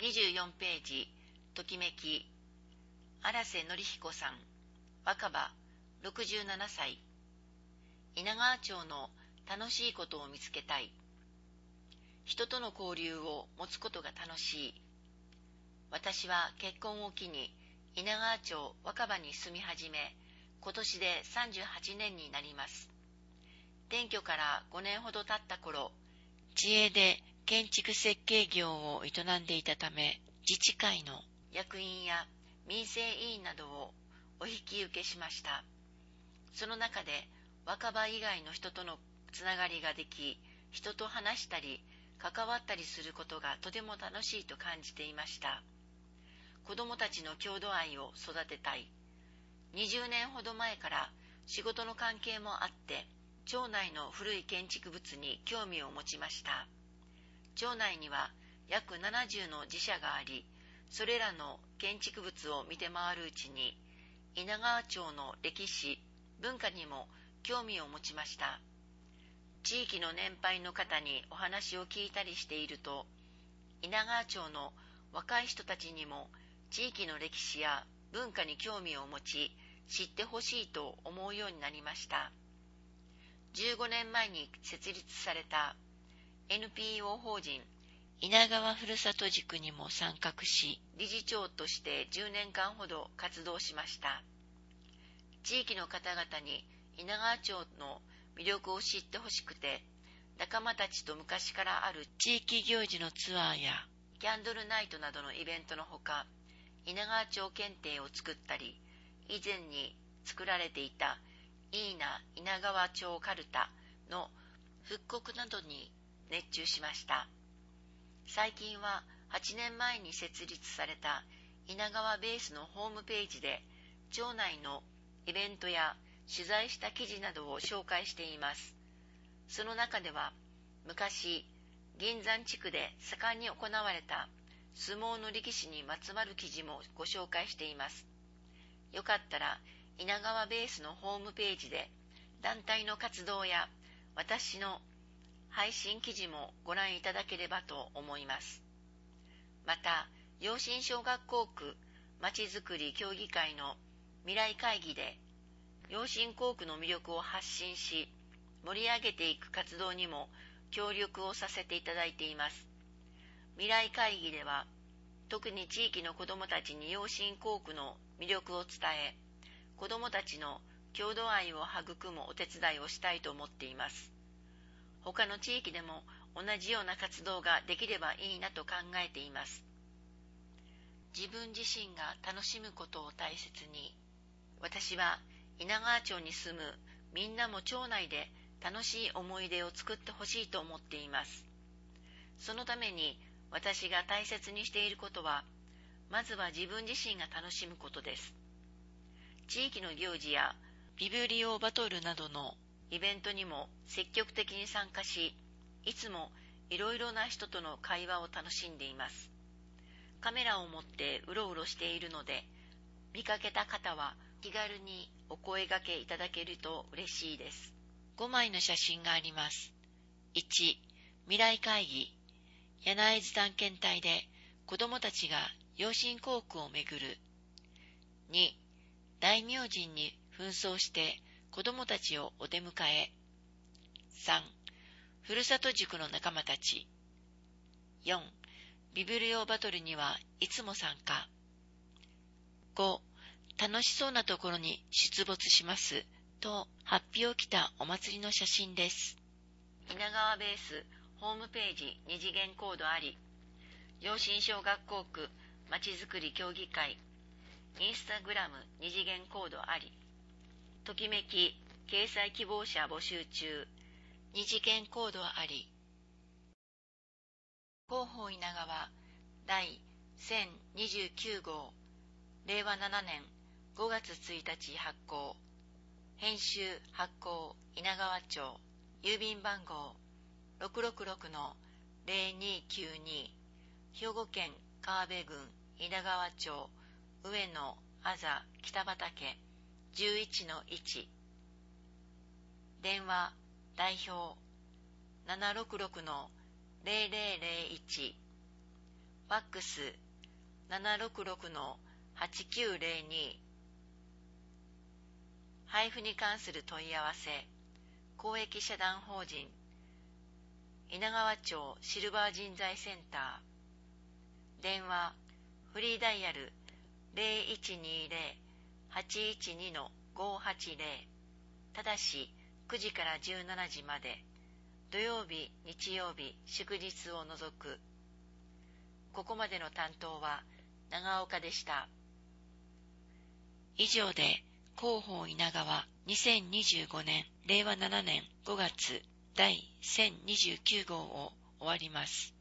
24ページ、ときめき、荒瀬則彦さん、若葉、67歳。稲川町の楽しいことを見つけたい。人との交流を持つことが楽しい。私は結婚を機に稲川町若葉に住み始め、今年で38年になります。転居から5年ほど経った頃、市営で建築設計業を営んでいたため、自治会の役員や民生委員などをお引き受けしました。その中で若葉以外の人とのつながりができ、人と話したり関わったりすることがとても楽しいと感じていました。子どもたちの郷土愛を育てたい。20年ほど前から仕事の関係もあって、町内の古い建築物に興味を持ちました。町内には約70の寺社があり、それらの建築物を見て回るうちに、稲川町の歴史、文化にも興味を持ちました。地域の年配の方にお話を聞いたりしていると、稲川町の若い人たちにも地域の歴史や文化に興味を持ち、知ってほしいと思うようになりました。15年前に設立された NPO 法人稲川ふるさと塾にも参画し、理事長として10年間ほど活動しました。地域の方々に稲川町の魅力を知ってほしくて、仲間たちと昔からある地域行事のツアーやキャンドルナイトなどのイベントのほか、稲川町検定を作ったり、以前に作られていたいいな稲川町かるたの復刻などに熱中しました。最近は8年前に設立された稲川ベースのホームページで町内のイベントや取材した記事などを紹介しています。その中では昔銀山地区で盛んに行われた相撲の力士にまつわる記事もご紹介しています。よかったら稲川ベースのホームページで団体の活動や私の配信記事もご覧いただければと思います。また、陽新小学校区まちづくり協議会の未来会議で陽新校区の魅力を発信し、盛り上げていく活動にも協力をさせていただいています。未来会議では、特に地域の子どもたちに陽新校区の魅力を伝え、子どもたちの郷土愛を育むお手伝いをしたいと思っています。他の地域でも同じような活動ができればいいなと考えています。自分自身が楽しむことを大切に、私は稲川町に住むみんなも町内で楽しい思い出を作ってほしいと思っています。そのために私が大切にしていることは、まずは自分自身が楽しむことです。地域の行事やビブリオバトルなどのイベントにも積極的に参加し、いつもいろいろな人との会話を楽しんでいます。カメラを持ってうろうろしているので、見かけた方は気軽にお声掛けいただけると嬉しいです。5枚の写真があります。1、未来会議。柳津探検隊で子どもたちが陽新校区を巡る。2、大明神に紛争して子どもたちをお出迎え。3、ふるさと塾の仲間たち。4、ビブリオバトルにはいつも参加。5、楽しそうなところに出没しますと発表を来たお祭りの写真です。稲川ベースホームページ二次元コードあり、陽新小学校区まちづくり協議会インスタグラム二次元コードあり、ときめき掲載希望者募集中、二次元コードあり。広報稲川第1029号令和7年5月1日発行。編集発行稲川町。郵便番号666-0292。兵庫県川辺郡稲川町上野あざ北畠 11-1。電話代表766-0001。 ファックス 766-8902 配布に関する問い合わせ、公益社団法人稲川町シルバー人材センター、電話フリーダイヤル 0120-812-580、ただし9時から17時まで、土曜日、日曜日、祝日を除く。ここまでの担当は長岡でした。以上で広報稲川2025年令和7年5月第1029号を終わります。